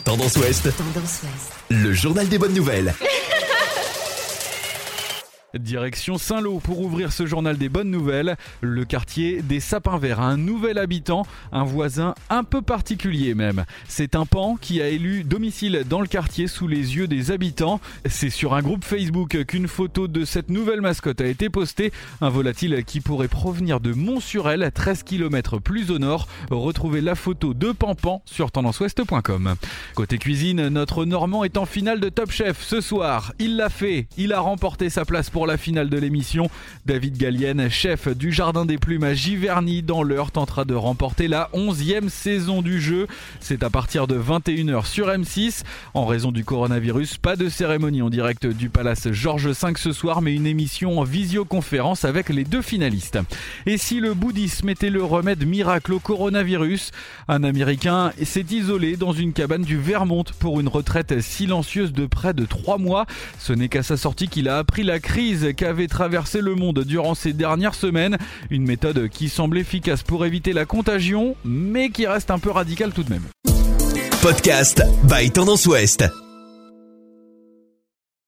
Tendance Ouest, le journal des bonnes nouvelles. Direction Saint-Lô pour ouvrir ce journal des bonnes nouvelles. Le quartier des Sapins Verts a un nouvel habitant, un voisin un peu particulier même. C'est un pan qui a élu domicile dans le quartier sous les yeux des habitants. C'est sur un groupe Facebook qu'une photo de cette nouvelle mascotte a été postée. Un volatile qui pourrait provenir de Mont-sur-Elle, 13 km plus au nord. Retrouvez la photo de Pampan sur tendanceouest.com. Côté cuisine, notre Normand est en finale de Top Chef ce soir. Il l'a fait, il a remporté sa place pour la finale de l'émission. David Gallienne, chef du Jardin des Plumes à Giverny dans l'Eure, tentera de remporter la 11e saison du jeu. C'est à partir de 21h sur M6. En raison du coronavirus, pas de cérémonie en direct du Palace Georges V ce soir, mais une émission en visioconférence avec les deux finalistes. Et si le bouddhisme était le remède miracle au coronavirus, un Américain s'est isolé dans une cabane du Vermont pour une retraite silencieuse de près de 3 mois. Ce n'est qu'à sa sortie qu'il a appris la crise qu'avait traversé le monde durant ces dernières semaines. Une méthode qui semble efficace pour éviter la contagion, mais qui reste un peu radicale tout de même. Podcast by Tendance Ouest.